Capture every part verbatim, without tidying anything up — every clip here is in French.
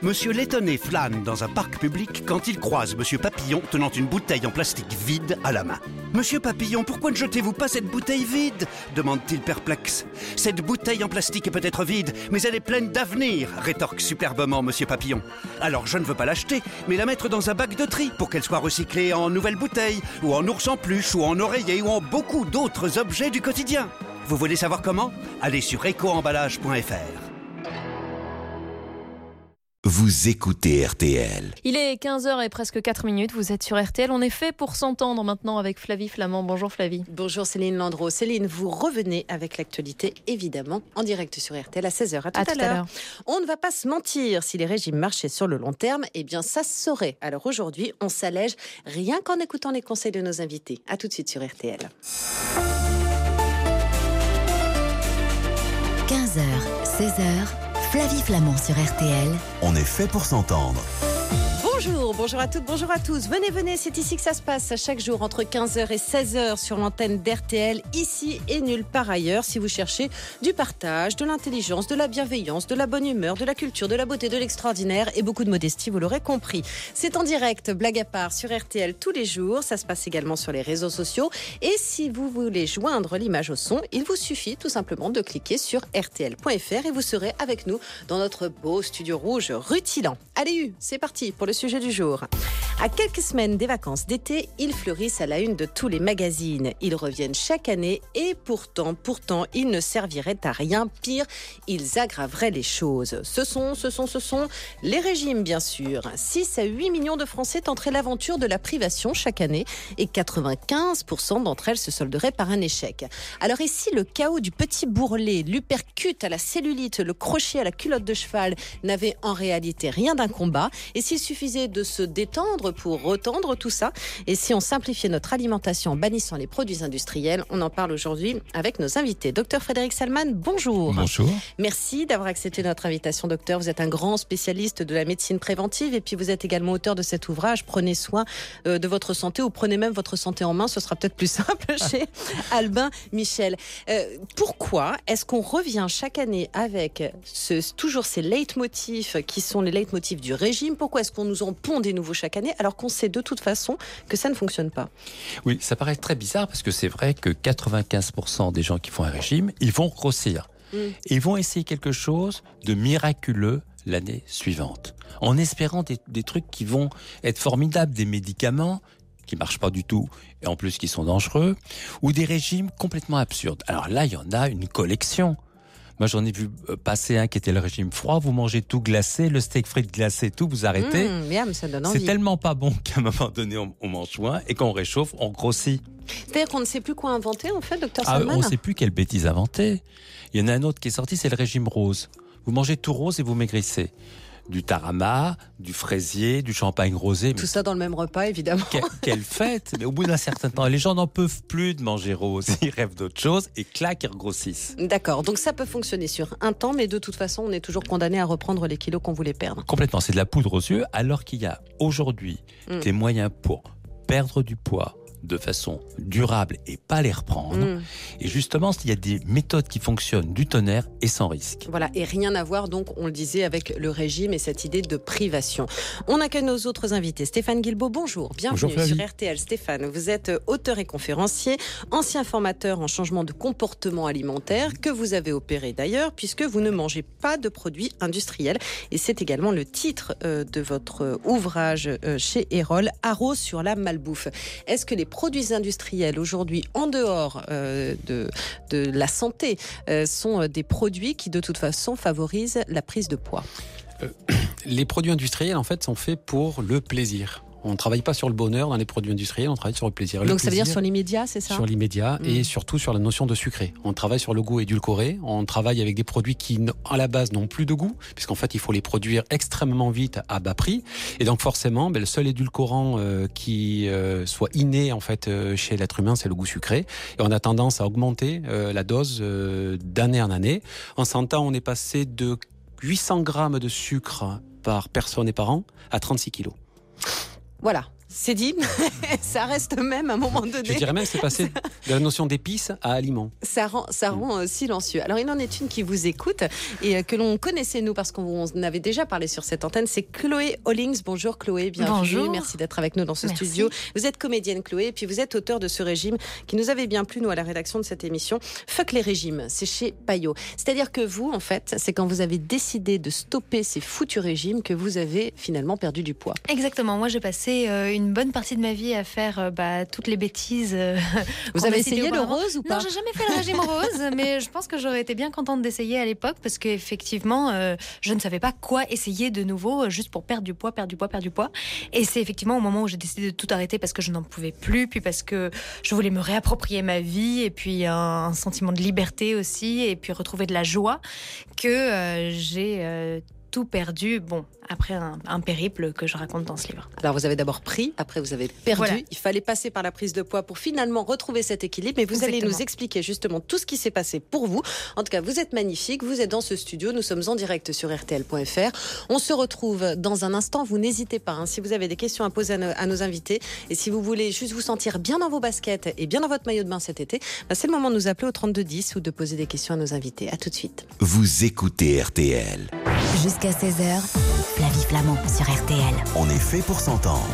Monsieur Lettonné flâne dans un parc public quand il croise Monsieur Papillon tenant une bouteille en plastique vide à la main. « Monsieur Papillon, pourquoi ne jetez-vous pas cette bouteille vide ?» demande-t-il perplexe. « Cette bouteille en plastique est peut-être vide, mais elle est pleine d'avenir » rétorque superbement Monsieur Papillon. « Alors je ne veux pas l'acheter, mais la mettre dans un bac de tri pour qu'elle soit recyclée en nouvelles bouteilles, ou en ours en peluche, ou en oreiller, ou en beaucoup d'autres objets du quotidien. Vous voulez savoir comment ? Allez sur éco emballage point f r. Vous écoutez R T L. Il est quinze heures et presque quatre minutes, vous êtes sur R T L. On est fait pour s'entendre maintenant avec Flavie Flamand. Bonjour Flavie. Bonjour Céline Landreau. Céline, vous revenez avec l'actualité, évidemment, en direct sur R T L à seize heures. À tout à, à, tout à l'heure. On ne va pas se mentir, si les régimes marchaient sur le long terme, eh bien ça se saurait. Alors aujourd'hui, on s'allège rien qu'en écoutant les conseils de nos invités. À tout de suite sur R T L. quinze heures, seize heures, Flavie Flamand sur R T L. On est fait pour s'entendre. Bonjour, bonjour à toutes, bonjour à tous. Venez, venez, c'est ici que ça se passe chaque jour entre quinze heures et seize heures sur l'antenne d'R T L, ici et nulle part ailleurs. Si vous cherchez du partage, de l'intelligence, de la bienveillance, de la bonne humeur, de la culture, de la beauté, de l'extraordinaire et beaucoup de modestie, vous l'aurez compris. C'est en direct, blague à part, sur R T L tous les jours. Ça se passe également sur les réseaux sociaux. Et si vous voulez joindre l'image au son, il vous suffit tout simplement de cliquer sur R T L point F R et vous serez avec nous dans notre beau studio rouge rutilant. Allez, U, c'est parti pour le sujet du jour. À quelques semaines des vacances d'été, ils fleurissent à la une de tous les magazines. Ils reviennent chaque année et pourtant, pourtant, ils ne serviraient à rien. Pire, ils aggraveraient les choses. Ce sont, ce sont, ce sont les régimes, bien sûr. six à huit millions de Français tenteraient l'aventure de la privation chaque année et quatre-vingt-quinze pour cent d'entre elles se solderaient par un échec. Alors et si le chaos du petit bourrelet, l'uppercut à la cellulite, le crochet à la culotte de cheval n'avait en réalité rien d'un combat, et s'il suffisait de se détendre pour retendre tout ça, et si on simplifiait notre alimentation en bannissant les produits industriels, on en parle aujourd'hui avec nos invités. Docteur Frédéric Salman, bonjour. Bonjour. Merci d'avoir accepté notre invitation, docteur. Vous êtes un grand spécialiste de la médecine préventive et puis vous êtes également auteur de cet ouvrage, Prenez soin de votre santé, ou prenez même votre santé en main, ce sera peut-être plus simple chez Albin Michel. Euh, pourquoi est-ce qu'on revient chaque année avec ce, toujours ces leitmotifs qui sont les leitmotifs du régime? Pourquoi est-ce qu'on nous en pond des nouveaux chaque année alors qu'on sait de toute façon que ça ne fonctionne pas? Oui, ça paraît très bizarre parce que c'est vrai que quatre-vingt-quinze pour cent des gens qui font un régime, ils vont grossir. Mmh. Ils vont essayer quelque chose de miraculeux l'année suivante, en espérant des, des trucs qui vont être formidables, des médicaments qui marchent pas du tout et en plus qui sont dangereux, ou des régimes complètement absurdes. Alors là, il y en a une collection. Moi, j'en ai vu passer un qui était le régime froid. Vous mangez tout glacé, le steak frites glacé, tout, vous arrêtez. Mmh, miam, ça donne envie. C'est tellement pas bon qu'à un moment donné, on, on mange moins et quand on réchauffe, on grossit. C'est-à-dire qu'on ne sait plus quoi inventer, en fait, docteur Ah, Salman? on ne sait plus quelle bêtise inventer. Il y en a un autre qui est sorti, c'est le régime rose. Vous mangez tout rose et vous maigrissez. Du tarama, du fraisier, du champagne rosé. Tout ça dans le même repas, évidemment. Que, quelle fête! Mais au bout d'un certain temps, les gens n'en peuvent plus de manger rose. Ils rêvent d'autre chose et clac, ils regrossissent. D'accord, donc ça peut fonctionner sur un temps, mais de toute façon, on est toujours condamné à reprendre les kilos qu'on voulait perdre. Complètement, c'est de la poudre aux yeux, alors qu'il y a aujourd'hui mmh. des moyens pour perdre du poids de façon durable et pas les reprendre. Mmh. Et justement, il y a des méthodes qui fonctionnent du tonnerre et sans risque. Voilà, et rien à voir, donc, on le disait, avec le régime et cette idée de privation. On accueille nos autres invités. Stéphane Guilbault, bonjour. Bienvenue bonjour, sur R T L. Stéphane, vous êtes auteur et conférencier, ancien formateur en changement de comportement alimentaire, que vous avez opéré d'ailleurs, puisque vous ne mangez pas de produits industriels. Et c'est également le titre euh, de votre ouvrage euh, chez Erol, Haro sur la malbouffe. Est-ce que les produits industriels aujourd'hui, en dehors euh, de, de la santé, euh, sont des produits qui de toute façon favorisent la prise de poids? euh, Les produits industriels en fait sont faits pour le plaisir. On ne travaille pas sur le bonheur dans les produits industriels, on travaille sur le plaisir. Le Donc plaisir, ça veut dire sur l'immédiat, c'est ça? Sur l'immédiat mmh. et surtout sur la notion de sucré. On travaille sur le goût édulcoré, on travaille avec des produits qui, à la base, n'ont plus de goût, puisqu'en fait, il faut les produire extrêmement vite à bas prix. Et donc forcément, ben, le seul édulcorant euh, qui euh, soit inné en fait euh, chez l'être humain, c'est le goût sucré. Et on a tendance à augmenter euh, la dose euh, d'année en année. En cent ans, on est passé de huit cents grammes de sucre par personne et par an à trente-six kilos. Voilà. c'est dit. Ça reste même à un moment donné. Je dirais même que c'est passé de la notion d'épices à aliment. Ça rend, ça rend euh, silencieux. Alors, il en est une qui vous écoute et euh, que l'on connaissait, nous, parce qu'on avait déjà parlé sur cette antenne. C'est Chloé Hollings. Bonjour, Chloé. Bienvenue. Bonjour. Merci d'être avec nous dans ce Merci. studio. Vous êtes comédienne, Chloé, et puis vous êtes auteur de ce régime qui nous avait bien plu, nous, à la rédaction de cette émission. Fuck les régimes. C'est chez Payot. C'est-à-dire que vous, en fait, c'est quand vous avez décidé de stopper ces foutus régimes que vous avez finalement perdu du poids. Exactement. Moi, j'ai passé euh, une bonne partie de ma vie à faire euh, bah, toutes les bêtises. euh, Vous qu'on avez a citées essayé le auparavant. rose ou pas? Non, j'ai jamais fait le régime rose, mais je pense que j'aurais été bien contente d'essayer à l'époque parce qu'effectivement, euh, je ne savais pas quoi essayer de nouveau euh, juste pour perdre du poids, perdre du poids, perdre du poids. Et c'est effectivement au moment où j'ai décidé de tout arrêter parce que je n'en pouvais plus, puis parce que je voulais me réapproprier ma vie et puis un, un sentiment de liberté aussi et puis retrouver de la joie que euh, j'ai euh, tout perdu. Bon, après un, un périple que je raconte dans ce livre. Alors, vous avez d'abord pris, après vous avez perdu. Voilà. Il fallait passer par la prise de poids pour finalement retrouver cet équilibre. Mais vous Exactement. allez nous expliquer justement tout ce qui s'est passé pour vous. En tout cas, vous êtes magnifique. Vous êtes dans ce studio. Nous sommes en direct sur R T L point F R. On se retrouve dans un instant. Vous n'hésitez pas. Hein, si vous avez des questions à poser à nos, à nos invités et si vous voulez juste vous sentir bien dans vos baskets et bien dans votre maillot de bain cet été, bah, c'est le moment de nous appeler au trente-deux dix ou de poser des questions à nos invités. À tout de suite. Vous écoutez R T L. Jusqu'à seize heures, Flavie Flamand sur R T L. On est fait pour s'entendre.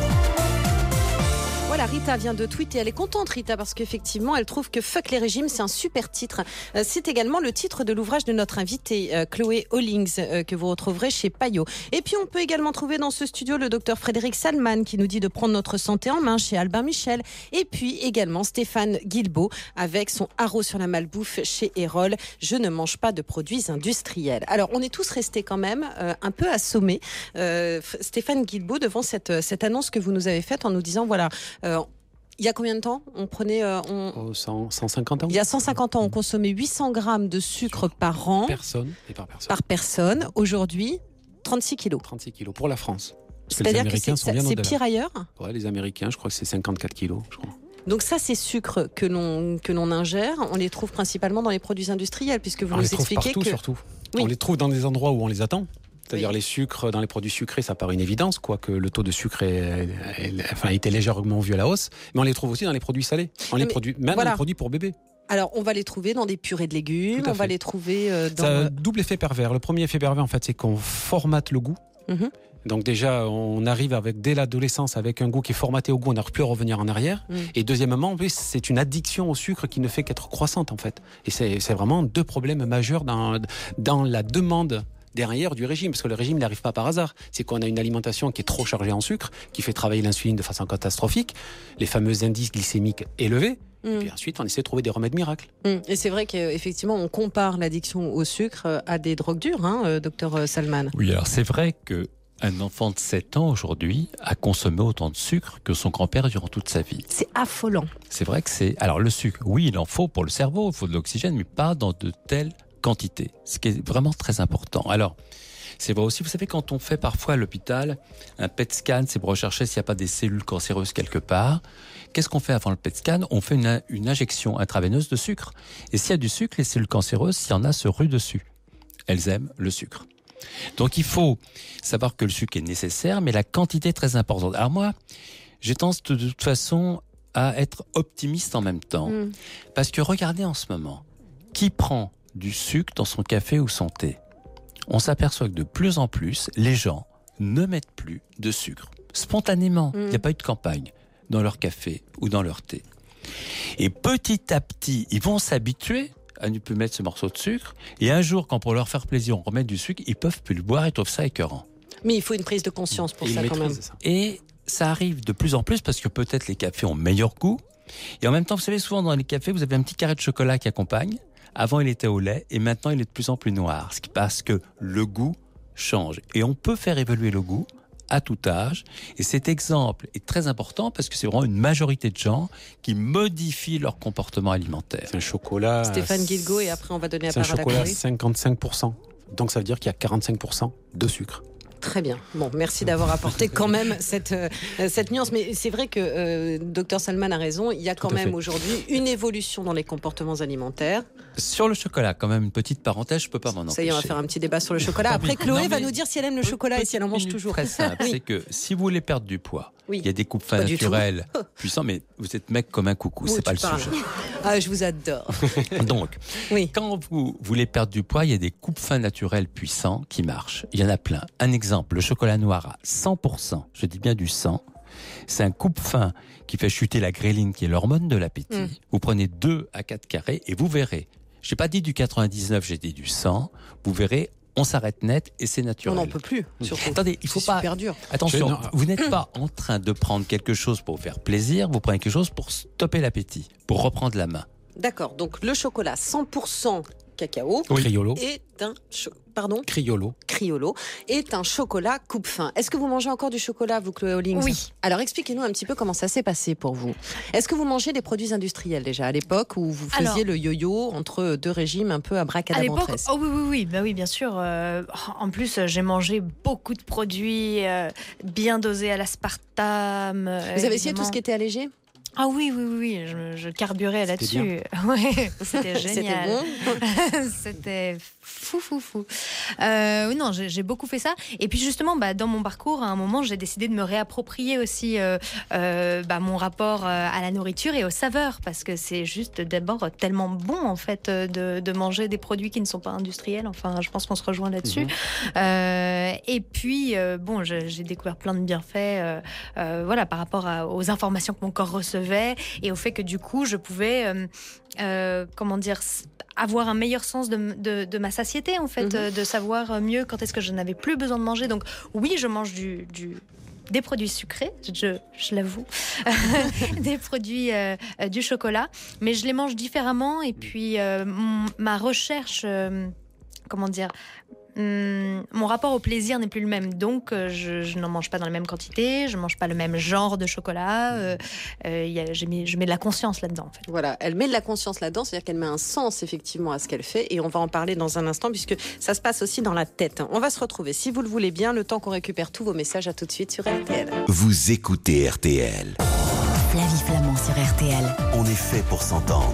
Voilà, Rita vient de tweeter. Elle est contente, Rita, parce qu'effectivement, elle trouve que Fuck les régimes, c'est un super titre. Euh, c'est également le titre de l'ouvrage de notre invitée, euh, Chloé Hollings, euh, que vous retrouverez chez Payot. Et puis, on peut également trouver dans ce studio le docteur Frédéric Salman, qui nous dit de prendre notre santé en main chez Albin Michel. Et puis, également Stéphane Guilbeault, avec son haro sur la malbouffe chez Erol. Je ne mange pas de produits industriels. Alors, on est tous restés quand même euh, un peu assommés, euh, Stéphane Guilbeault, devant cette, cette annonce que vous nous avez faite en nous disant, voilà, Euh, il y a combien de temps on prenait euh, on... Oh, cent, cent cinquante ans. Il y a cent cinquante ans, on consommait huit cents grammes de sucre par an, Personne et par personne. par personne. Aujourd'hui, trente-six kilos. trente-six kilos pour la France. Parce que les C'est-à-dire que Américains c'est, sont bien c'est au-delà. pire ailleurs. Ouais, les Américains, je crois que c'est cinquante-quatre kilos, je crois. Donc ça, ces sucres que l'on, que l'on ingère, on les trouve principalement dans les produits industriels, puisque vous on nous les trouve expliquez partout, que... surtout. Oui. On les trouve dans des endroits où on les attend. C'est-à-dire Oui. les sucres, dans les produits sucrés, ça paraît une évidence, quoique le taux de sucre est, est, enfin, était légèrement vu à la hausse. Mais on les trouve aussi dans les produits salés. On les Mais produit, même voilà. dans les produits pour bébés. Alors, on va les trouver dans des purées de légumes, Tout à on va fait. les trouver euh, dans... Ça a un double effet pervers. Le premier effet pervers, en fait, c'est qu'on formate le goût. Mhm. Donc déjà, on arrive avec dès l'adolescence avec un goût qui est formaté au goût, on n'arrive plus à revenir en arrière. Mm. Et deuxièmement, oui, c'est une addiction au sucre qui ne fait qu'être croissante en fait. Et c'est, c'est vraiment deux problèmes majeurs dans, dans la demande derrière du régime, parce que le régime n'arrive pas par hasard. C'est qu'on a une alimentation qui est trop chargée en sucre, qui fait travailler l'insuline de façon catastrophique, les fameux indices glycémiques élevés. Mm. Et puis ensuite, on essaie de trouver des remèdes miracles. Mm. Et c'est vrai qu'effectivement, on compare l'addiction au sucre à des drogues dures, hein, euh, docteur Salman. Oui, alors c'est vrai que un enfant de sept ans aujourd'hui a consommé autant de sucre que son grand-père durant toute sa vie. C'est affolant. C'est vrai que c'est... Alors le sucre, oui, il en faut pour le cerveau, il faut de l'oxygène, mais pas dans de telles quantités. Ce qui est vraiment très important. Alors, c'est vrai aussi, vous savez, quand on fait parfois à l'hôpital un P E T scan, c'est pour rechercher s'il n'y a pas des cellules cancéreuses quelque part. Qu'est-ce qu'on fait avant le P E T scan ? On fait une, une injection intraveineuse de sucre. Et s'il y a du sucre, les cellules cancéreuses, s'il y en a, se ruent dessus. Elles aiment le sucre. Donc il faut savoir que le sucre est nécessaire, mais la quantité est très importante. Alors moi, j'ai tendance de toute façon à être optimiste en même temps. Mm. Parce que regardez en ce moment, qui prend du sucre dans son café ou son thé ? On s'aperçoit que de plus en plus, les gens ne mettent plus de sucre. Spontanément, il Mm. n'y a pas eu de campagne dans leur café ou dans leur thé. Et petit à petit, ils vont s'habituer à ne plus mettre ce morceau de sucre. Et un jour, quand pour leur faire plaisir, on remet du sucre, ils peuvent plus le boire, ils trouvent ça écœurant. Mais il faut une prise de conscience pour Et ça ils quand même. maîtrisent ça. Et ça arrive de plus en plus parce que peut-être les cafés ont meilleur goût. Et en même temps, vous savez, souvent dans les cafés, vous avez un petit carré de chocolat qui accompagne. Avant, il était au lait et maintenant, il est de plus en plus noir. Ce qui parce que le goût change. Et on peut faire évoluer le goût à tout âge. Et cet exemple est très important parce que c'est vraiment une majorité de gens qui modifient leur comportement alimentaire. C'est un chocolat... Stéphane Guilbeault, et après on va donner la C'est un parole à chocolat à Chloé. cinquante-cinq pour cent. Donc ça veut dire qu'il y a quarante-cinq pour cent de sucre. Très bien. Bon, merci d'avoir apporté quand même cette, euh, cette nuance. Mais c'est vrai que euh, docteur Salman a raison. Il y a quand Tout à même fait. aujourd'hui une évolution dans les comportements alimentaires. Sur le chocolat, quand même, une petite parenthèse, je peux pas m'en empêcher. Ça y est, on va faire un petit débat sur le chocolat. Après, Chloé Non, va mais- nous dire si elle aime le chocolat et si elle en mange Une toujours. Très simple, Oui. c'est que si vous voulez perdre du poids, Oui. Il y a des coupes fins Pas du naturels puissants, mais vous êtes mec comme un coucou, Oh, c'est pas tu le parles. sujet. Ah, je vous adore. Donc, Oui. quand vous voulez perdre du poids, il y a des coupes fins naturels puissants qui marchent. Il y en a plein. Un exemple, le chocolat noir à cent pour cent, je dis bien du cent. C'est un coupe-fin qui fait chuter la gréline, qui est l'hormone de l'appétit. Mm. Vous prenez deux à quatre carrés et vous verrez. Je n'ai pas dit du quatre-vingt-dix-neuf, j'ai dit du cent. Vous verrez, on s'arrête net et c'est On naturel. n'en peut plus, surtout. Attendez, il faut C'est pas. super dur. Attention, Je- non. vous n'êtes pas en train de prendre quelque chose pour vous faire plaisir, vous prenez quelque chose pour stopper l'appétit, pour reprendre la main. D'accord, donc le chocolat cent pour cent cacao Criollo. est un cho- pardon, Criollo. Criollo est un chocolat coupe-fin. Est-ce que vous mangez encore du chocolat, vous, Chloé Hollings? Oui. Alors expliquez-nous un petit peu comment ça s'est passé pour vous. Est-ce que vous mangez des produits industriels déjà à l'époque où vous faisiez Alors- le yo-yo entre deux régimes un peu à À l'époque, bracadaventresse? oh oui, oui, oui, bah oui, bien sûr. euh, en plus, euh, j'ai mangé beaucoup de produits euh, bien dosés à l'aspartame. euh, Vous avez essayé évidemment. tout ce qui était allégé? Ah oui, oui, oui, oui, je, je carburais C'était là-dessus. Ouais, c'était C'était génial. bon. C'était fou, fou, fou. Euh, oui, non, j'ai j'ai beaucoup fait ça. Et puis justement, bah, dans mon parcours, à un moment, j'ai décidé de me réapproprier aussi euh, euh, bah, mon rapport euh, à la nourriture et aux saveurs, parce que c'est juste d'abord tellement bon en fait euh, de, de manger des produits qui ne sont pas industriels. Enfin, je pense qu'on se rejoint là-dessus. Mhm. Euh, et puis, euh, bon, je- j'ai découvert plein de bienfaits, euh, euh, voilà, par rapport à- aux informations que mon corps recevait et au fait que du coup, je pouvais, euh, euh, comment dire, s- avoir un meilleur sens de, de, de ma satiété, en fait, Mhm. euh, de savoir mieux quand est-ce que je n'avais plus besoin de manger. Donc, oui, je mange du, du des produits sucrés, je, je l'avoue, des produits, euh, euh, du chocolat, mais je les mange différemment. Et puis, euh, mon- ma recherche, euh, comment dire, hum, mon rapport au plaisir n'est plus le même. Donc, euh, je, je n'en mange pas dans la même quantité, je mange pas le même genre de chocolat. Euh, euh, il y a- j'ai mis- je mets de la conscience là-dedans, en fait. Voilà, elle met de la conscience là-dedans, c'est-à-dire qu'elle met un sens effectivement à ce qu'elle fait, et on va en parler dans un instant puisque ça se passe aussi dans la tête. On va se retrouver, si vous le voulez bien, le temps qu'on récupère tous vos messages. À tout de suite sur R T L. Vous écoutez R T L. Flavie Flamand sur R T L. On est fait pour s'entendre.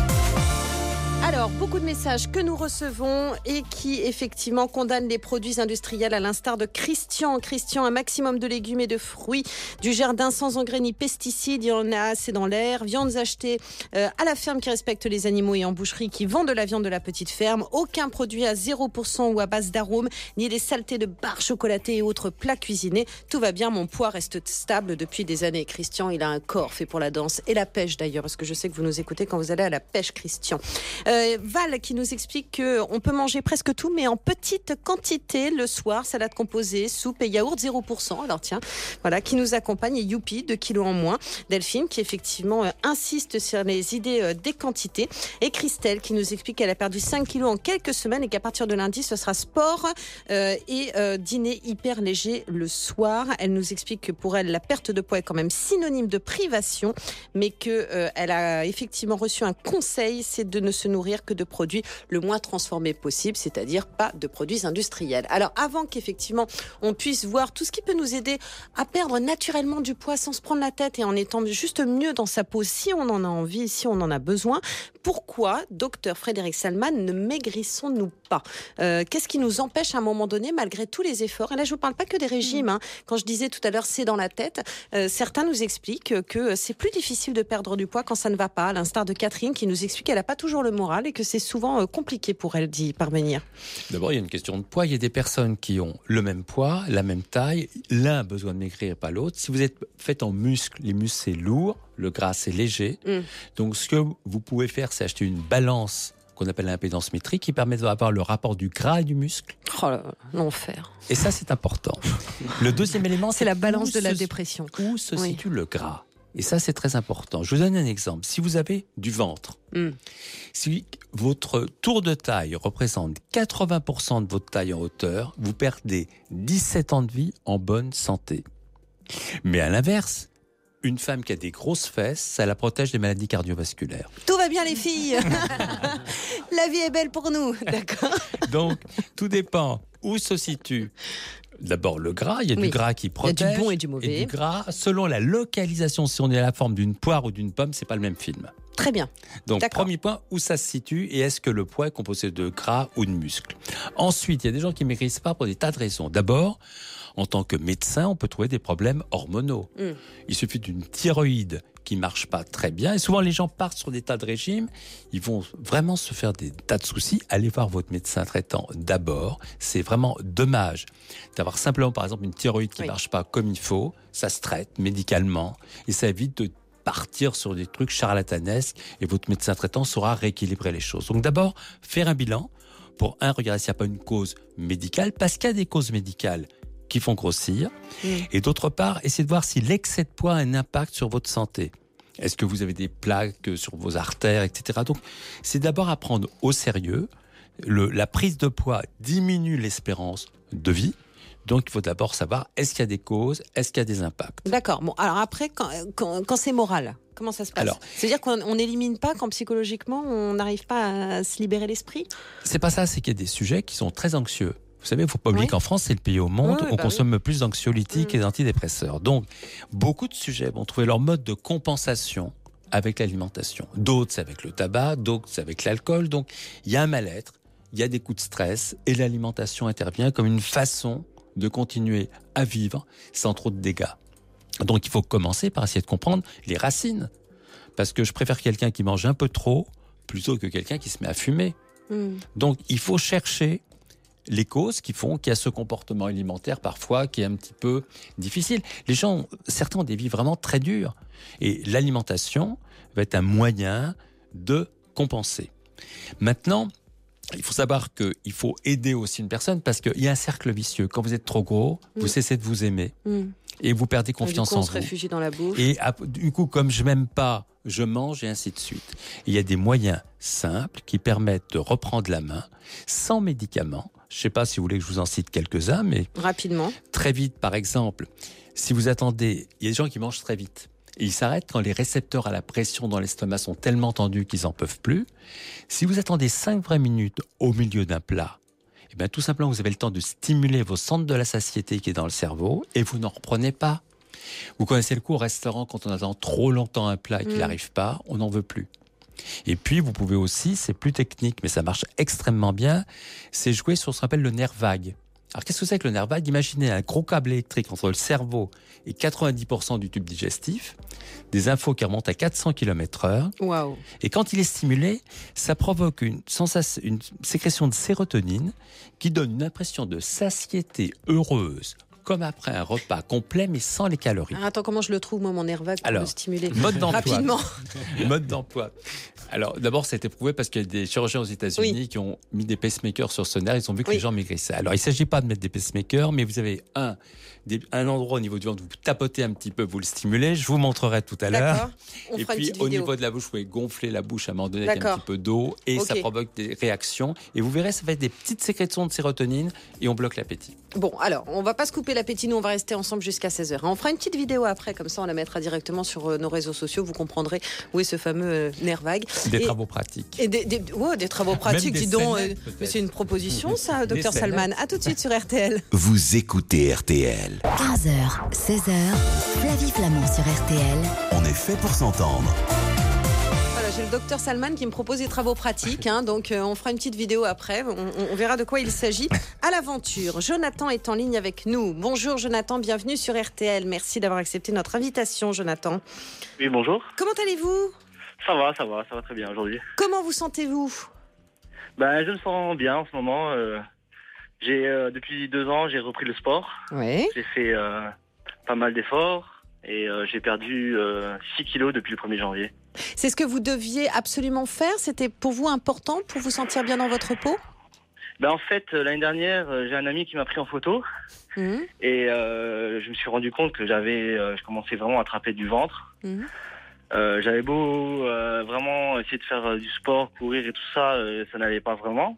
Alors, beaucoup de messages que nous recevons et qui, effectivement, condamnent les produits industriels à l'instar de Christian. Christian, un maximum de légumes et de fruits du jardin sans engrais ni pesticides. Il y en a assez dans l'air. Viandes achetées euh, à la ferme qui respecte les animaux et en boucherie qui vend de la viande de la petite ferme. Aucun produit à zéro pour cent ou à base d'arômes, ni des saletés de barres chocolatées et autres plats cuisinés. Tout va bien, mon poids reste stable depuis des années. Christian, il a un corps fait pour la danse et la pêche d'ailleurs, parce que je sais que vous nous écoutez quand vous allez à la pêche, Christian. Euh, Val qui nous explique qu'on peut manger presque tout, mais en petite quantité le soir. Salade composée, soupe et yaourt zéro pour cent. Alors tiens, voilà, qui nous accompagne. Et youpi, deux kilos en moins. Delphine qui effectivement euh, insiste sur les idées euh, des quantités. Et Christelle qui nous explique qu'elle a perdu cinq kilos en quelques semaines et qu'à partir de lundi, ce sera sport euh, et euh, dîner hyper léger le soir. Elle nous explique que pour elle, la perte de poids est quand même synonyme de privation, mais que euh, elle a effectivement reçu un conseil, c'est de ne se nourrir que de produits le moins transformés possible, c'est-à-dire pas de produits industriels. Alors avant qu'effectivement on puisse voir tout ce qui peut nous aider à perdre naturellement du poids sans se prendre la tête et en étant juste mieux dans sa peau si on en a envie, si on en a besoin, pourquoi, docteur Frédéric Salman, ne maigrissons-nous pas? euh, Qu'est-ce qui nous empêche à un moment donné, malgré tous les efforts? Et là je ne vous parle pas que des régimes, hein. Quand je disais tout à l'heure c'est dans la tête, euh, certains nous expliquent que c'est plus difficile de perdre du poids quand ça ne va pas, à l'instar de Catherine qui nous explique qu'elle n'a pas toujours le moral et que c'est souvent compliqué pour elle d'y parvenir. D'abord, il y a une question de poids. Il y a des personnes qui ont le même poids, la même taille. L'un a besoin de maigrir, pas l'autre. Si vous êtes fait en muscles, les muscles c'est lourd, le gras c'est léger. Mm. Donc, ce que vous pouvez faire, c'est acheter une balance qu'on appelle l'impédance métrique qui permet d'avoir le rapport du gras et du muscle. Oh là là, l'enfer. Et ça, c'est important. Le deuxième élément, C'est la balance où de la se- dépression. Où se Oui. situe le gras? Et ça, c'est très important. Je vous donne un exemple. Si vous avez du ventre, Mm. si votre tour de taille représente quatre-vingts pour cent de votre taille en hauteur, vous perdez dix-sept ans de vie en bonne santé. Mais à l'inverse, une femme qui a des grosses fesses, ça la protège des maladies cardiovasculaires. Tout va bien les filles. La vie est belle pour nous, d'accord. Donc, tout dépend où se situe. D'abord, le gras. Il y a Oui. du gras qui Il y a protège. du bon et du mauvais. Et du gras, selon la localisation, si on est à la forme d'une poire ou d'une pomme, c'est pas le même film. Très bien. Donc, D'accord. premier point, où ça se situe et est-ce que le poids est composé de gras ou de muscles. Ensuite, il y a des gens qui ne maigrissent pas pour des tas de raisons. D'abord, En tant que médecin, on peut trouver des problèmes hormonaux. Mmh. Il suffit d'une thyroïde qui marche pas très bien. Et souvent, les gens partent sur des tas de régimes. Ils vont vraiment se faire des tas de soucis. Allez voir votre médecin traitant d'abord. C'est vraiment dommage d'avoir simplement, par exemple, une thyroïde qui ne oui. marche pas comme il faut. Ça se traite médicalement et ça évite de partir sur des trucs charlatanesques et votre médecin traitant saura rééquilibrer les choses. Donc d'abord, faire un bilan pour, un, regarder s'il n'y a pas une cause médicale, parce qu'il y a des causes médicales qui font grossir. Mmh. Et d'autre part, essayez de voir si l'excès de poids a un impact sur votre santé. Est-ce que vous avez des plaques sur vos artères, et cetera. Donc, c'est d'abord à prendre au sérieux. Le, la prise de poids diminue l'espérance de vie. Donc, il faut d'abord savoir, est-ce qu'il y a des causes, est-ce qu'il y a des impacts. D'accord. Bon, alors après, quand, quand, quand c'est moral, comment ça se passe ? Alors, c'est-à-dire qu'on n'élimine pas quand psychologiquement, on n'arrive pas à se libérer l'esprit ? C'est pas ça, c'est qu'il y a des sujets qui sont très anxieux. Vous savez, il ne faut pas oublier oui. qu'en France, c'est le pays au monde oui, oui, où on bah consomme oui. plus d'anxiolytiques mmh. et d'antidépresseurs. Donc, beaucoup de sujets vont trouver leur mode de compensation avec l'alimentation. D'autres, c'est avec le tabac, d'autres, c'est avec l'alcool. Donc, il y a un mal-être, il y a des coups de stress et l'alimentation intervient comme une façon de continuer à vivre sans trop de dégâts. Donc, il faut commencer par essayer de comprendre les racines. Parce que je préfère quelqu'un qui mange un peu trop plutôt que quelqu'un qui se met à fumer. Mmh. Donc, il faut chercher les causes qui font qu'il y a ce comportement alimentaire parfois qui est un petit peu difficile. Les gens, certains ont des vies vraiment très dures. Et l'alimentation va être un moyen de compenser. Maintenant, il faut savoir qu'il faut aider aussi une personne parce qu'il y a un cercle vicieux. Quand vous êtes trop gros, mmh. vous cessez de vous aimer. Mmh. Et vous perdez confiance coup, on en se vous. réfugie dans la bouffe. Et du coup, comme je m'aime pas, je mange et ainsi de suite. Et il y a des moyens simples qui permettent de reprendre la main sans médicaments. Je ne sais pas si vous voulez que je vous en cite quelques-uns, mais... Rapidement. Très vite, par exemple, si vous attendez... Il y a des gens qui mangent très vite. Et ils s'arrêtent quand les récepteurs à la pression dans l'estomac sont tellement tendus qu'ils n'en peuvent plus. Si vous attendez cinq vraies minutes au milieu d'un plat, eh bien, tout simplement, vous avez le temps de stimuler vos centres de la satiété qui est dans le cerveau et vous n'en reprenez pas. Vous connaissez le coup au restaurant, quand on attend trop longtemps un plat et qu'il n'arrive mmh. pas, on n'en veut plus. Et puis, vous pouvez aussi, c'est plus technique, mais ça marche extrêmement bien, c'est jouer sur ce qu'on appelle le nerf vague. Alors, qu'est-ce que c'est que le nerf vague ? Imaginez un gros câble électrique entre le cerveau et quatre-vingt-dix pour cent du tube digestif, des infos qui remontent à quatre cents kilomètres heure. Wow. Et quand il est stimulé, ça provoque une, sensation, une sécrétion de sérotonine qui donne une impression de satiété heureuse, comme après un repas complet, mais sans les calories. Alors, attends, comment je le trouve, moi, mon nerf vague, pour Alors, le stimuler mode d'emploi. Rapidement. Mode d'emploi. Alors, d'abord, ça a été prouvé parce qu'il y a des chirurgiens aux États-Unis oui. qui ont mis des pacemakers sur ce nerf. Ils ont vu que oui. les gens maigrissaient. Alors, il ne s'agit pas de mettre des pacemakers, mais vous avez un, des, un endroit au niveau du ventre, vous tapotez un petit peu, vous le stimulez. Je vous montrerai tout à l'heure. D'accord. On et fera puis, une petite au vidéo. niveau de la bouche, vous pouvez gonfler la bouche à un moment donné avec D'accord. un petit peu d'eau et okay. ça provoque des réactions. Et vous verrez, ça fait des petites sécrétions de sérotonine et on bloque l'appétit. Bon, alors, on ne va pas se couper l'appétit, nous, on va rester ensemble jusqu'à seize heures. On fera une petite vidéo après, comme ça, on la mettra directement sur nos réseaux sociaux. Vous comprendrez où est ce fameux nerf vague. Des et, travaux pratiques. Et des, des, oh, des travaux pratiques, dis donc. Euh, mais c'est une proposition, ça, docteur Salman. À tout de suite sur R T L. Vous écoutez R T L. quinze heures, seize heures, Flavie Flamand sur R T L. On est fait pour s'entendre. Voilà, j'ai le docteur Salman qui me propose des travaux pratiques. Hein, donc, euh, on fera une petite vidéo après. On, on verra de quoi il s'agit. À l'aventure, Jonathan est en ligne avec nous. Bonjour, Jonathan. Bienvenue sur R T L. Merci d'avoir accepté notre invitation, Jonathan. Oui, bonjour. Comment allez-vous ? Ça va, ça va, ça va très bien aujourd'hui. Comment vous sentez-vous ? Ben, je me sens bien en ce moment. Euh, j'ai euh, depuis deux ans, j'ai repris le sport. Oui. J'ai fait euh, pas mal d'efforts et euh, j'ai perdu euh, six kilos depuis le premier janvier. C'est ce que vous deviez absolument faire ? C'était pour vous important pour vous sentir bien dans votre peau ? Ben, en fait, euh, l'année dernière, euh, j'ai un ami qui m'a pris en photo mmh. et euh, je me suis rendu compte que j'avais, euh, je commençais vraiment à attraper du ventre. Mmh. Euh, j'avais beau euh, vraiment essayer de faire euh, du sport, courir et tout ça, euh, ça n'allait pas vraiment.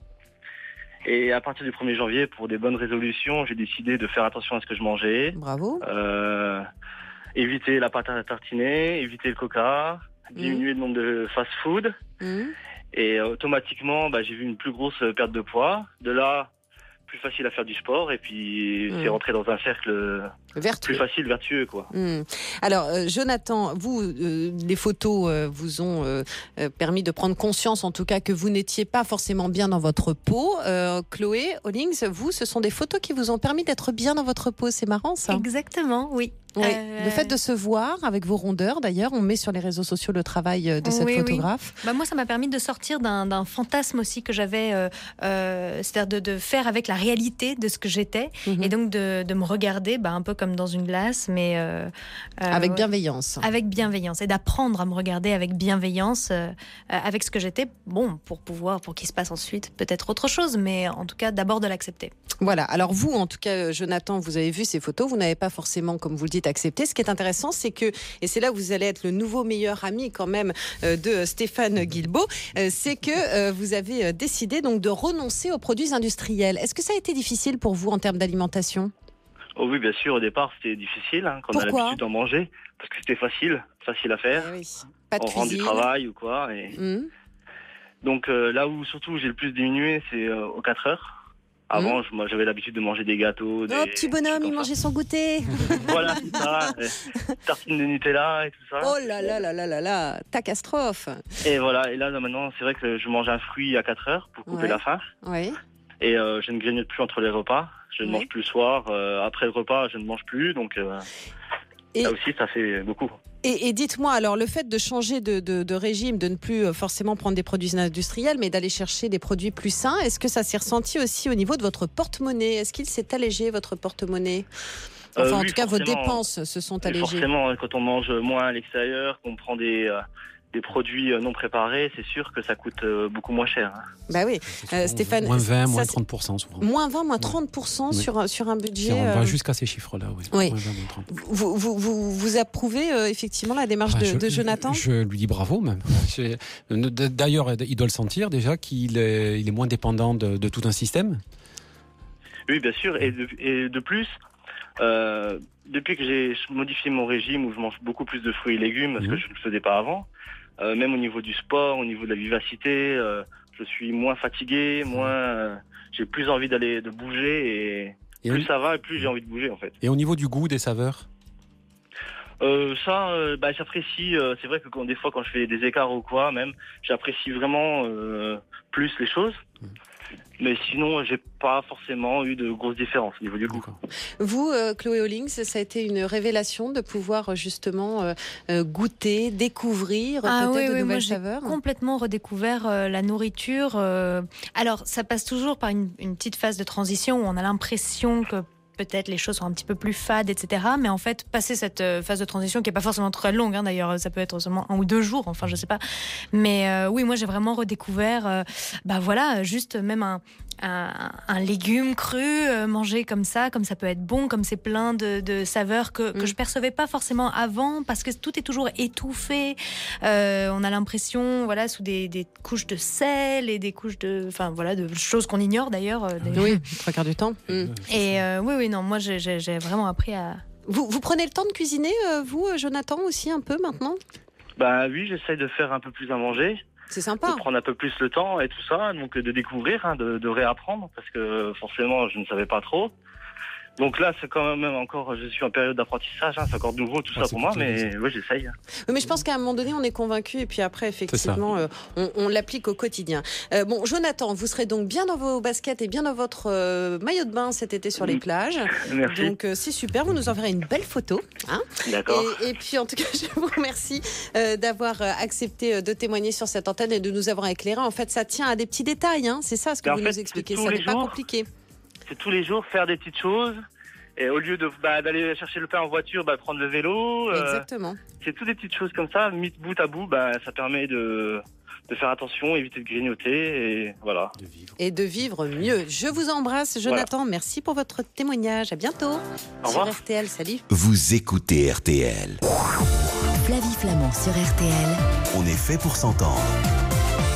Et à partir du premier janvier, pour des bonnes résolutions, j'ai décidé de faire attention à ce que je mangeais. Bravo. Euh, éviter la pâte à tartiner, éviter le coca, mmh. diminuer le nombre de fast-food. Mmh. Et euh, automatiquement, bah, j'ai vu une plus grosse perte de poids. De là, plus facile à faire du sport et puis Mmh. c'est rentrer dans un cercle Vertueux. plus facile, vertueux, quoi. Mmh. Alors, euh, Jonathan, vous, euh, les photos euh, vous ont euh, euh, permis de prendre conscience, en tout cas, que vous n'étiez pas forcément bien dans votre peau. Euh, Chloé Hollings, vous, ce sont des photos qui vous ont permis d'être bien dans votre peau. C'est marrant, ça. Exactement, oui. Oui. Euh, Le fait de se voir avec vos rondeurs, d'ailleurs, on met sur les réseaux sociaux le travail de cette Oui, oui. photographe. Bah moi, ça m'a permis de sortir d'un d'un fantasme aussi que j'avais, euh, euh, c'est-à-dire de, de faire avec la réalité de ce que j'étais, Mhm. et donc de, de me regarder bah, un peu comme dans une glace, mais euh, euh, Avec ouais. bienveillance. Avec bienveillance, et d'apprendre à me regarder avec bienveillance, euh, avec ce que j'étais, bon, pour pouvoir, pour qu'il se passe ensuite peut-être autre chose, mais en tout cas d'abord de l'accepter. Voilà. Alors vous, en tout cas, Jonathan, vous avez vu ces photos, vous n'avez pas forcément, comme vous le dites, accepté. Ce qui est intéressant, c'est que, et c'est là où vous allez être le nouveau meilleur ami quand même euh, de Stéphane Guilbeault, euh, c'est que euh, vous avez décidé donc de renoncer aux produits industriels. Est-ce que ça a été difficile pour vous en termes d'alimentation ? Oh oui, bien sûr, au départ, c'était difficile, hein, quand on a Pourquoi ? l'habitude d'en manger, parce que c'était facile, facile à faire. Eh oui. Pas de On rentre du cuisine. travail ou quoi. Et... Mmh. Donc euh, là où surtout j'ai le plus diminué, c'est euh, aux quatre heures. Avant, Mmh. je- moi, j'avais l'habitude de manger des gâteaux. Des... Oh, petit bonhomme, des il trucs mangeait son goûter. comme ça. Voilà, c'est ça. euh, Tartines de Nutella et tout ça. Oh là là là là là là, catastrophe. Et voilà, et là, là, maintenant, c'est vrai que je mange un fruit à quatre heures pour couper Ouais. la faim. Oui. Et euh, je ne grignote plus entre les repas. Je ne Oui. mange plus le soir. Euh, après le repas, je ne mange plus. Donc euh, Et- là aussi, ça fait beaucoup. Et, et dites-moi, alors le fait de changer de, de- de régime, de ne plus euh, forcément prendre des produits industriels, mais d'aller chercher des produits plus sains, est-ce que ça s'est ressenti aussi au niveau de votre porte-monnaie ? Est-ce qu'il s'est allégé, votre porte-monnaie ? Enfin, Euh, en oui, tout cas, vos forcément. dépenses se sont Et allégées. forcément, hein, quand on mange moins à l'extérieur, qu'on prend des, euh, des produits euh, non préparés, c'est sûr que ça coûte euh, beaucoup moins cher. hein. Bah oui, Euh, Stéphane, Moins vingt, ça, moins c'est- trente pour cent souvent. moins vingt, moins trente pour cent Oui. sur, un- sur un Si budget. on va euh, jusqu'à ces chiffres-là, oui. Oui. Moins vingt, moins trente. vous, vous, vous, vous approuvez euh, effectivement la démarche Ah, de, je, de Jonathan ? Je lui dis bravo même. C'est- D'ailleurs, il doit le sentir déjà qu'il est, il est moins dépendant de, de tout un système. Oui, bien sûr. Et de, et de plus, euh, depuis que j'ai modifié mon régime où je mange beaucoup plus de fruits et légumes, parce Mhm. que je ne le faisais pas avant, euh, même au niveau du sport, au niveau de la vivacité, euh, je suis moins fatigué, moins, euh, j'ai plus envie d'aller de bouger et, Et plus au, ça va et plus j'ai envie de bouger en fait. et au niveau du goût, des saveurs, Euh, ça, euh, bah, j'apprécie. euh, c'est vrai que quand, des fois, quand je fais des écarts ou quoi, même, j'apprécie vraiment euh, plus les choses. Mais sinon, j'ai pas forcément eu de grosses différences au niveau du goût. d'accord. Vous, euh, Chloé Hollings, ça a été une révélation de pouvoir euh, justement euh, euh, goûter, découvrir Ah peut-être oui, de oui, moi nouvelles j'ai saveurs. complètement redécouvert euh, la nourriture. euh. Alors, ça passe toujours par une, une petite phase de transition où on a l'impression que peut-être les choses sont un petit peu plus fades, et cetera. Mais en fait, passer cette euh, phase de transition, qui n'est pas forcément très longue, hein, d'ailleurs, ça peut être seulement un ou deux jours, enfin, je sais pas. Mais euh, oui, moi, j'ai vraiment redécouvert, euh, bah voilà, juste même un, un, un légume cru, euh, mangé comme ça, comme ça peut être bon, comme c'est plein de, de saveurs que, que Mm. je percevais pas forcément avant, parce que tout est toujours étouffé. Euh, on a l'impression, voilà, sous des, des couches de sel et des couches de, enfin voilà, de choses qu'on ignore d'ailleurs. euh, des- Oui, trois quarts du temps. Mm. Et euh, oui, oui, non, moi j'ai, j'ai, j'ai vraiment appris à. Vous, vous prenez le temps de cuisiner, euh, vous, euh, Jonathan, aussi un peu maintenant ? Bah oui, j'essaye de faire un peu plus à manger, C'est de sympa. prendre un peu plus le temps et tout ça, donc de découvrir, hein, de, de réapprendre, parce que forcément, je ne savais pas trop. Donc là, c'est quand même encore, je suis en période d'apprentissage, hein, c'est encore nouveau tout Ah, ça c'est pour moi, tout mais nouveau, oui, j'essaye. Oui, mais je pense qu'à un moment donné, on est convaincu et puis après, effectivement, euh, on, on l'applique au quotidien. Euh, bon, Jonathan, vous serez donc bien dans vos baskets et bien dans votre euh, maillot de bain cet été sur les Mm. plages. Merci. Donc euh, c'est super, vous nous enverrez une belle photo. Hein. D'accord. Et, et puis en tout cas, je vous remercie euh, d'avoir euh, accepté euh, de témoigner sur cette antenne et de nous avoir éclairé. En fait, ça tient à des petits détails, hein. C'est ça ce que Mais en vous fait, nous expliquez. c'est tous Ça les n'est pas jours. compliqué. C'est tous les jours faire des petites choses. Et au lieu de bah, d'aller chercher le pain en voiture, bah, prendre le vélo. euh, Exactement. c'est toutes des petites choses comme ça, mises bout à bout, bah, ça permet de, de faire attention, éviter de grignoter, et voilà. De vivre. Et de vivre mieux. Je vous embrasse, Jonathan. Merci pour votre témoignage. À bientôt. Au revoir. Sur R T L, salut. Vous écoutez R T L. Flavie Flamand sur R T L. On est fait pour s'entendre.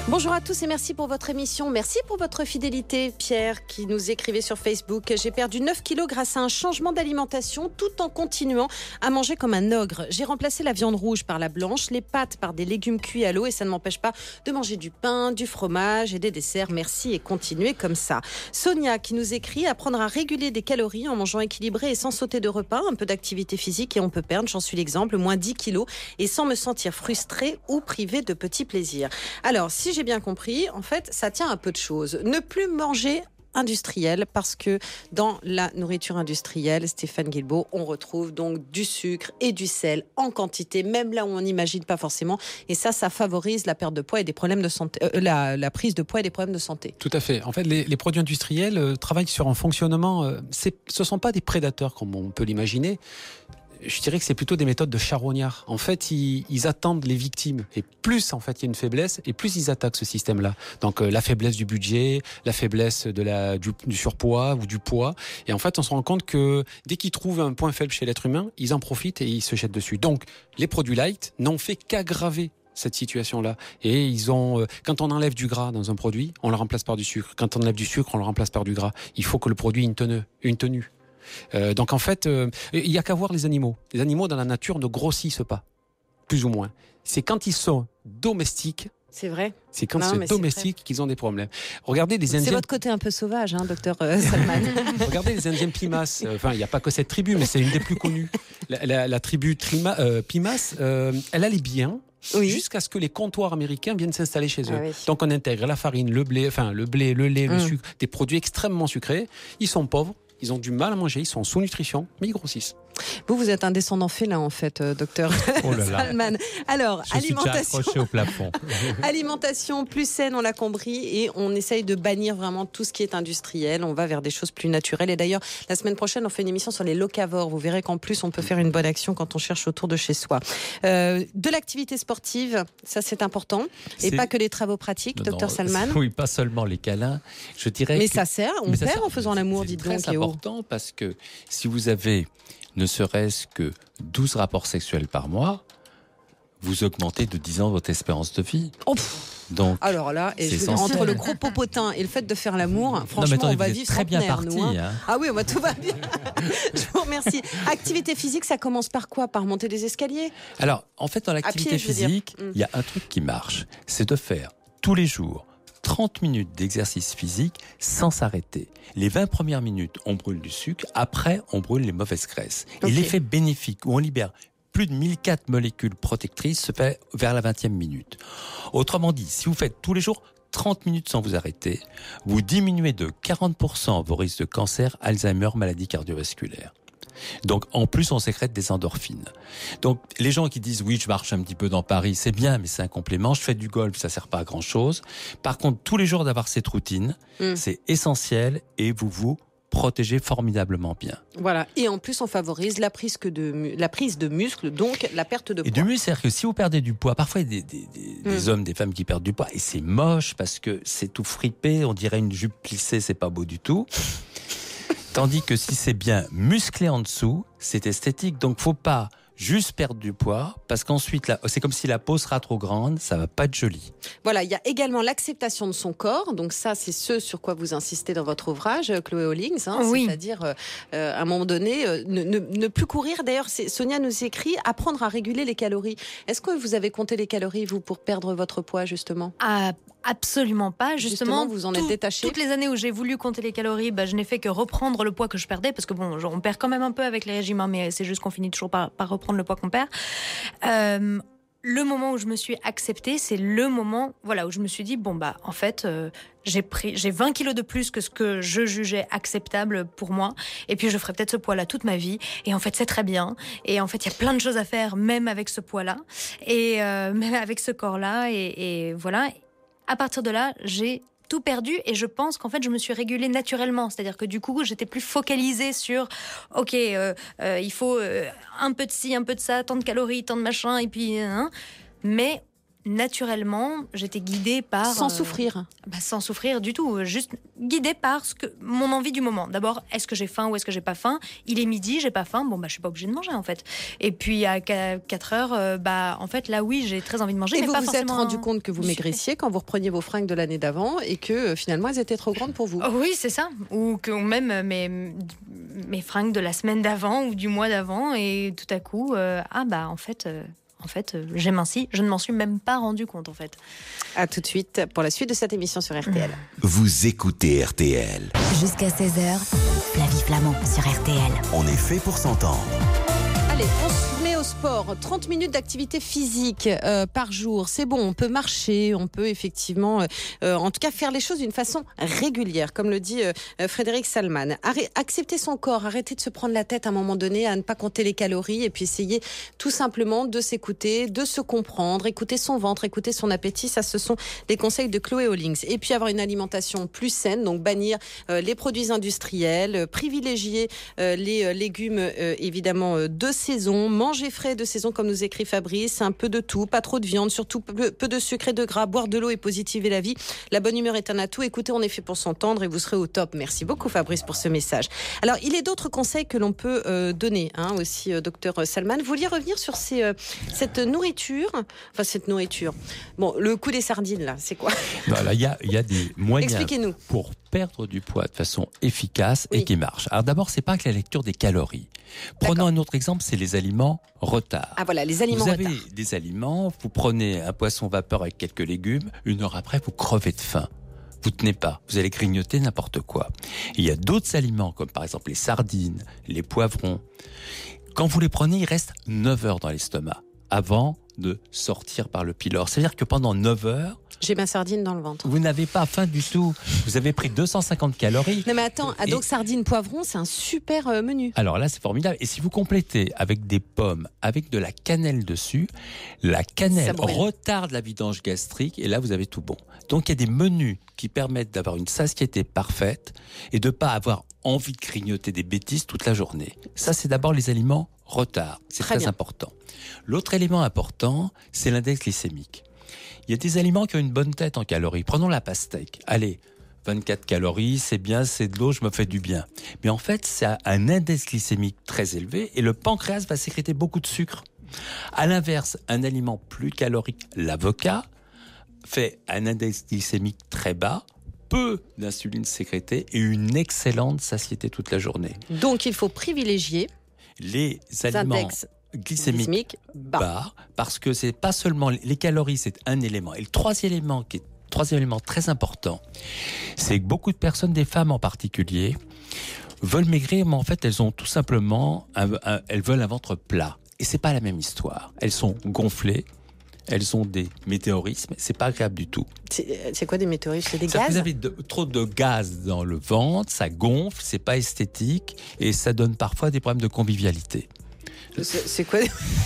Bonjour à tous et merci pour votre émission. Merci pour votre fidélité, Pierre, qui nous écrivait sur Facebook. J'ai perdu neuf kilos grâce à un changement d'alimentation tout en continuant à manger comme un ogre. J'ai remplacé la viande rouge par la blanche, les pâtes par des légumes cuits à l'eau et ça ne m'empêche pas de manger du pain, du fromage et des desserts. Merci et continuez comme ça. Sonia qui nous écrit apprendre à réguler des calories en mangeant équilibré et sans sauter de repas, un peu d'activité physique et on peut perdre, j'en suis l'exemple, moins dix kilos et sans me sentir frustrée ou privée de petits plaisirs. Alors, si j'ai bien compris, en fait, ça tient à peu de choses. Ne plus manger industriel parce que dans la nourriture industrielle, Stéphane Guilbault, on retrouve donc du sucre et du sel en quantité, même là où on n'imagine pas forcément. Et ça, ça favorise la perte de poids et des problèmes de santé, euh, la, la prise de poids et des problèmes de santé. Tout à fait. En fait, les, les produits industriels euh, travaillent sur un fonctionnement. Euh, c'est, ce ne sont pas des prédateurs comme on peut l'imaginer. Je dirais que c'est plutôt des méthodes de charognards. En fait, ils, ils attendent les victimes. Et plus, en fait, il y a une faiblesse, et plus ils attaquent ce système-là. Donc, euh, la faiblesse du budget, la faiblesse de la, du, du surpoids ou du poids. Et en fait, on se rend compte que dès qu'ils trouvent un point faible chez l'être humain, ils en profitent et ils se jettent dessus. Donc, les produits light n'ont fait qu'aggraver cette situation-là. Et ils ont, euh, quand on enlève du gras dans un produit, on le remplace par du sucre. Quand on enlève du sucre, on le remplace par du gras. Il faut que le produit ait une tenue. Une tenue. Euh, donc en fait, euh, il n'y a qu'à voir les animaux. Les animaux dans la nature ne grossissent pas, plus ou moins. C'est quand ils sont domestiques. C'est vrai. C'est quand ils sont domestiques qu'ils ont des problèmes. Regardez les Indiens. C'est votre côté un peu sauvage, hein, docteur euh, Salman. Regardez les Indiens Pimas. Enfin, il n'y a pas que cette tribu, mais c'est une des plus connues. La, la, la tribu Trima, euh, Pimas, euh, elle allait bien. Oui. Jusqu'à ce que les comptoirs américains viennent s'installer chez eux. Ah oui. Donc on intègre la farine, le blé, enfin le blé, le lait, mmh. le sucre, des produits extrêmement sucrés. Ils sont pauvres. Ils ont du mal à manger, ils sont en sous-nutrition, mais ils grossissent. Vous, vous êtes un descendant félin, en fait, euh, docteur oh là là. Salman. Alors, je alimentation. Suis déjà accroché au plafond. Alimentation plus saine, on l'a compris, et on essaye de bannir vraiment tout ce qui est industriel. On va vers des choses plus naturelles. Et d'ailleurs, la semaine prochaine, on fait une émission sur les locavores. Vous verrez qu'en plus, on peut faire une bonne action quand on cherche autour de chez soi. Euh, de l'activité sportive, ça c'est important. Et c'est... pas que les travaux pratiques, docteur Salman. Oui, pas seulement les câlins. Je dirais mais que... ça sert, on mais perd sert. en faisant l'amour, dites donc. C'est important parce que si vous avez ne serait-ce que douze rapports sexuels par mois, vous augmentez de dix ans votre espérance de vie. Oh, donc, alors là, et je entre le gros popotin et le fait de faire l'amour, franchement, non, attendez, on va vivre très bien parti. Nous, hein. Hein. Ah oui, bah, tout va bien. Je vous remercie. Activité physique, ça commence par quoi? Par monter des escaliers? Alors, en fait, dans l'activité pied, physique, il y a un truc qui marche, c'est de faire tous les jours trente minutes d'exercice physique sans s'arrêter. Les vingt premières minutes, on brûle du sucre. Après, on brûle les mauvaises graisses. Okay. Et l'effet bénéfique où on libère plus de mille quatre molécules protectrices se fait vers la vingtième minute. Autrement dit, si vous faites tous les jours trente minutes sans vous arrêter, vous diminuez de quarante pour cent vos risques de cancer, Alzheimer, maladie cardiovasculaire. Donc, en plus, on sécrète des endorphines. Donc, les gens qui disent, oui, je marche un petit peu dans Paris, c'est bien, mais c'est un complément. Je fais du golf, ça sert pas à grand chose. Par contre, tous les jours d'avoir cette routine, mmh. c'est essentiel et vous vous protégez formidablement bien. Voilà. Et en plus, on favorise la prise, que de, la prise de muscle, donc la perte de poids. Et de muscle, c'est-à-dire que si vous perdez du poids, parfois il y a des, des, des, mmh. des hommes, des femmes qui perdent du poids, et c'est moche parce que c'est tout fripé, on dirait une jupe plissée, c'est pas beau du tout. Tandis que si c'est bien musclé en dessous, c'est esthétique. Donc, faut pas juste perdre du poids, parce qu'ensuite, là, c'est comme si la peau sera trop grande, ça va pas être joli. Voilà, il y a également l'acceptation de son corps. Donc ça, c'est ce sur quoi vous insistez dans votre ouvrage, Chloé Hollings. Hein, oui. C'est-à-dire, euh, à un moment donné, euh, ne, ne, ne plus courir. D'ailleurs, c'est, Sonia nous écrit, apprendre à réguler les calories. Est-ce que vous avez compté les calories, vous, pour perdre votre poids, justement ? Ah, absolument pas. Justement, Justement vous en êtes tout, détaché. Toutes les années où j'ai voulu compter les calories, bah, je n'ai fait que reprendre le poids que je perdais, parce que bon, on perd quand même un peu avec les régimes, hein, mais c'est juste qu'on finit toujours par, par reprendre le poids qu'on perd. Euh, le moment où je me suis acceptée, c'est le moment, voilà, où je me suis dit, bon bah, en fait, euh, j'ai pris, j'ai vingt kilos de plus que ce que je jugeais acceptable pour moi, et puis je ferai peut-être ce poids-là toute ma vie, et en fait, c'est très bien, et en fait, il y a plein de choses à faire, même avec ce poids-là, et euh, même avec ce corps-là, et, et voilà. À partir de là, j'ai tout perdu et je pense qu'en fait, je me suis régulée naturellement. C'est-à-dire que du coup, j'étais plus focalisée sur « Ok, euh, euh, il faut euh, un peu de ci, un peu de ça, tant de calories, tant de machin, et puis... Hein ». Mais naturellement, j'étais guidée par... Sans euh, souffrir bah, Sans souffrir du tout, juste guidée par ce que, mon envie du moment. D'abord, est-ce que j'ai faim ou est-ce que j'ai pas faim ? Il est midi, j'ai pas faim, bon bah je suis pas obligée de manger en fait. Et puis à quatre heures, euh, bah en fait là oui, j'ai très envie de manger. Et mais vous pas vous êtes forcément rendu compte que vous maigraissiez quand vous repreniez vos fringues de l'année d'avant et que euh, finalement elles étaient trop grandes pour vous. Oh, oui, c'est ça. Ou que ou même mes, mes fringues de la semaine d'avant ou du mois d'avant et tout à coup, euh, ah bah en fait... Euh, En fait, euh, j'ai minci, je ne m'en suis même pas rendu compte en fait. À tout de suite pour la suite de cette émission sur R T L. Vous écoutez R T L. Jusqu'à seize heures, Flavie Flamand sur R T L. On est fait pour s'entendre. Allez, on se met au sport. trente minutes d'activité physique euh, par jour. C'est bon, on peut marcher, on peut effectivement, euh, en tout cas, faire les choses d'une façon régulière, comme le dit euh, Frédéric Salman. Arrê- accepter son corps, arrêter de se prendre la tête à un moment donné, à ne pas compter les calories et puis essayer tout simplement de s'écouter, de se comprendre, écouter son ventre, écouter son appétit. Ça, ce sont les conseils de Chloé Hollings. Et puis avoir une alimentation plus saine, donc bannir euh, les produits industriels, euh, privilégier euh, les euh, légumes euh, évidemment euh, de saison, manger frais de saison comme nous écrit Fabrice, un peu de tout, pas trop de viande, surtout peu, peu de sucre et de gras, boire de l'eau et positiver la vie. La bonne humeur est un atout. Écoutez, on est fait pour s'entendre et vous serez au top. Merci beaucoup Fabrice pour ce message. Alors, il est d'autres conseils que l'on peut euh, donner hein, aussi, euh, docteur Salman. Vous vouliez revenir sur ces, euh, cette nourriture, enfin cette nourriture. Bon, le coup des sardines là, c'est quoi ? Voilà, il y a, il y a des moyens Expliquez-nous. pour perdre du poids de façon efficace Oui. et qui marche. Alors d'abord, c'est pas que la lecture des calories. Prenons D'accord. un autre exemple, c'est les aliments retard. Ah voilà, les aliments Vous avez retard. des aliments, vous prenez un poisson vapeur avec quelques légumes, une heure après, vous crevez de faim. Vous tenez pas, vous allez grignoter n'importe quoi. Et il y a d'autres aliments, comme par exemple les sardines, les poivrons. Quand vous les prenez, il reste neuf heures dans l'estomac, avant de sortir par le pylore. C'est-à-dire que pendant neuf heures, J'ai ma sardine dans le ventre. vous n'avez pas faim du tout. Vous avez pris deux cent cinquante calories. Non mais attends, ah, Et- donc sardines, poivrons, c'est un super euh, menu. Alors là, c'est formidable. Et si vous complétez avec des pommes, avec de la cannelle dessus, la Ça cannelle brûle. retarde la vidange gastrique et là, vous avez tout bon. Donc, il y a des menus qui permettent d'avoir une satiété parfaite et de ne pas avoir envie de grignoter des bêtises toute la journée. Ça, c'est d'abord les aliments retard. C'est Très très, bien. important. L'autre élément important, c'est l'index glycémique. Il y a des aliments qui ont une bonne tête en calories. Prenons la pastèque. Allez, vingt-quatre calories, c'est bien, c'est de l'eau, je me fais du bien. Mais en fait, c'est un index glycémique très élevé et le pancréas va sécréter beaucoup de sucre. À l'inverse, un aliment plus calorique, l'avocat, fait un index glycémique très bas, peu d'insuline sécrétée et une excellente satiété toute la journée. Donc il faut privilégier Les les aliments index glycémiques glycémiques bas. bas, parce que c'est pas seulement les calories, c'est un élément. Et le troisième élément, qui est troisième élément très important, c'est que beaucoup de personnes, des femmes en particulier, veulent maigrir, mais en fait, elles ont tout simplement, un, un- elles veulent un ventre plat. Et c'est pas la même histoire. Elles sont gonflées, elles ont des météorismes, c'est pas agréable du tout. C'est c'est quoi des météorites? C'est des Ça, gaz? vous avez de- trop de gaz dans le ventre, ça gonfle, c'est pas esthétique, et ça donne parfois des problèmes de convivialité. C'est c'est quoi?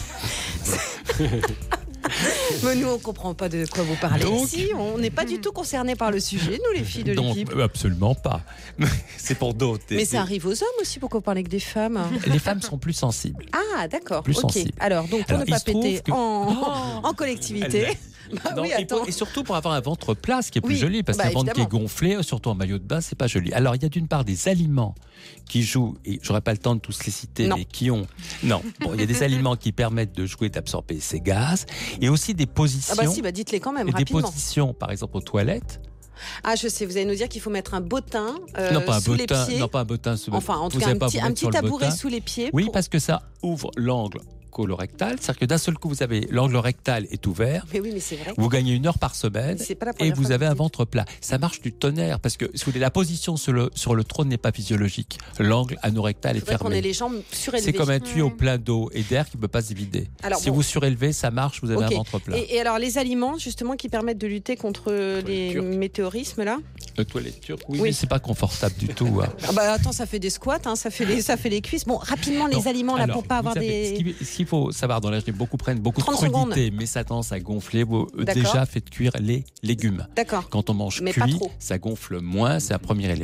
Mais nous, on comprend pas de quoi vous parlez. Donc- Si, on n'est pas du tout concernés par le sujet, nous, les filles de Donc, l'équipe. euh, absolument pas. C'est pour d'autres. Mais Des- ça arrive aux hommes aussi, pourquoi parler que des femmes? Les femmes sont plus sensibles. Ah, d'accord. Plus Ok. sensibles. Alors, donc, pour Alors, ne il pas se trouve péter que- en, en collectivité. Elle- Bah Non, oui, et, attends. pour- et surtout pour avoir un ventre plat, ce qui est plus Oui, joli, parce bah, qu'un ventre qui est évidemment. gonflé, surtout en maillot de bain, c'est pas joli. Alors, il y a d'une part des aliments qui jouent, et j'aurais pas le temps de tous les citer, Non. mais qui ont. Non, bon, il y a des aliments qui permettent de jouer, d'absorber ces gaz, et aussi des positions. Ah bah si, bah dites-les quand même, et des rapidement. positions, par exemple, aux toilettes. Ah, je sais, vous allez nous dire qu'il faut mettre un bottin euh, non, pas un sous bottin, les pieds. non, pas un bottin. sous- Enfin, en tout vous cas, allez un pas petit, vous un mettre petit sur le tabouret bottin. sous les pieds. Oui, pour- parce que ça ouvre l'angle colorectal, c'est-à-dire que d'un seul coup, vous avez l'angle rectal est ouvert. Mais oui, mais c'est vrai. Vous gagnez une heure par semaine C'est pas la et première vous fois avez que un vous le dites. ventre plat. Ça marche du tonnerre parce que si vous voulez, la position sur le, sur le trône n'est pas physiologique. L'angle anorectal Il est faudrait qu'on ait fermé. les jambes surélevées. C'est comme un tuyau plein d'eau et d'air qui ne peut pas se vider. Alors si bon. vous surélevez, ça marche, vous avez Ok. un ventre plat. Et, et alors, les aliments, justement, qui permettent de lutter contre les turc. météorismes, là? Le toilette turc, oui, Oui. mais c'est pas confortable du tout. hein. Ah bah attends, ça fait des squats, hein, ça, fait les, ça fait les cuisses. Bon, rapidement, les Non. aliments, là, Alors, pour pas vous avoir savez, des... Ce qu'il- ce qu'il faut savoir dans l'âge, beaucoup prennent beaucoup de trente crudité, mais ça tendance à gonfler. Vous, euh, D'accord. déjà, faites cuire les légumes. D'accord. Quand on mange Mais pas cuit, trop. ça gonfle moins, c'est un premier élément.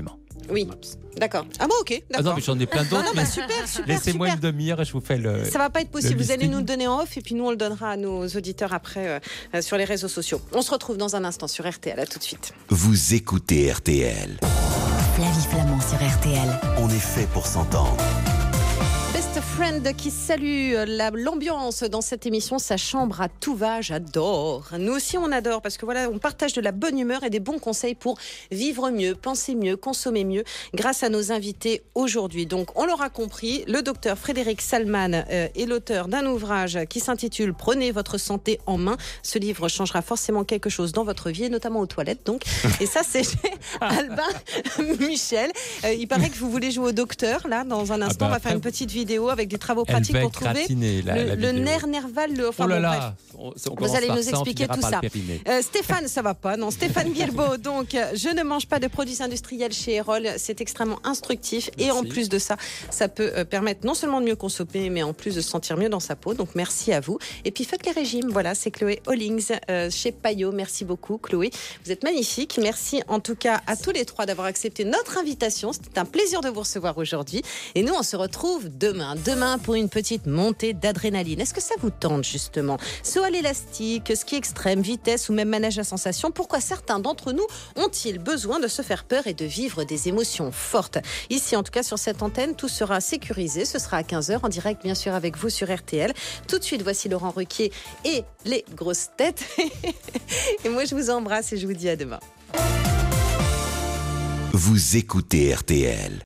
Oui, d'accord. Ah bon, ok, d'accord. Ah non, mais j'en ai plein d'autres. Non, non, bah, super, super, Laissez-moi super. une demi-heure et je vous fais le. Ça va pas être possible. le Vous allez listing. nous le donner en off et puis nous on le donnera à nos auditeurs après euh, sur les réseaux sociaux. On se retrouve dans un instant sur R T L. À tout de suite. Vous écoutez R T L. Flavie Flamand sur R T L. On est fait pour s'entendre. Best Friend qui salue la- l'ambiance dans cette émission, sa chambre à tout va, j'adore. Nous aussi on adore parce que voilà, on partage de la bonne humeur et des bons conseils pour vivre mieux, penser mieux, consommer mieux grâce à nos invités aujourd'hui. Donc on l'aura compris, le docteur Frédéric Salman euh, est l'auteur d'un ouvrage qui s'intitule Prenez votre santé en main. Ce livre changera forcément quelque chose dans votre vie et notamment aux toilettes donc. Et ça c'est chez Albin Michel. Euh, il paraît que vous voulez jouer au docteur là dans un instant. bah On va après, faire une petite vidéo avec des travaux Elle pratiques va pour être trouver gratinée, la, le, la le vidéo. nerf nerval. Le, enfin, Oh là bon, bref. là, on- on Vous commence allez par nous ça, on expliquer finira tout par ça. le périnée. Euh, Stéphane, ça va pas, non. Stéphane Guilbeault, donc, euh, je ne mange pas de produits industriels chez Erol. C'est extrêmement instructif. Et Merci. en plus de ça, ça peut euh, permettre non seulement de mieux consommer, mais en plus de se sentir mieux dans sa peau. Donc, merci à vous. Et puis, faites les régimes. Voilà, c'est Chloé Hollings euh, chez Payot. Merci beaucoup, Chloé. Vous êtes magnifique. Merci en tout cas à tous les trois d'avoir accepté notre invitation. C'était un plaisir de vous recevoir aujourd'hui. Et nous, on se retrouve demain. Demain pour une petite montée d'adrénaline. Est-ce que ça vous tente justement? Saut à l'élastique, ski extrême, vitesse ou même manège à sensation? Pourquoi certains d'entre nous ont-ils besoin de se faire peur et de vivre des émotions fortes? Ici, en tout cas, sur cette antenne, tout sera sécurisé. Ce sera à quinze heures en direct, bien sûr, avec vous sur R T L. Tout de suite, voici Laurent Ruquier et les grosses têtes. Et moi, je vous embrasse et je vous dis à demain. Vous écoutez R T L.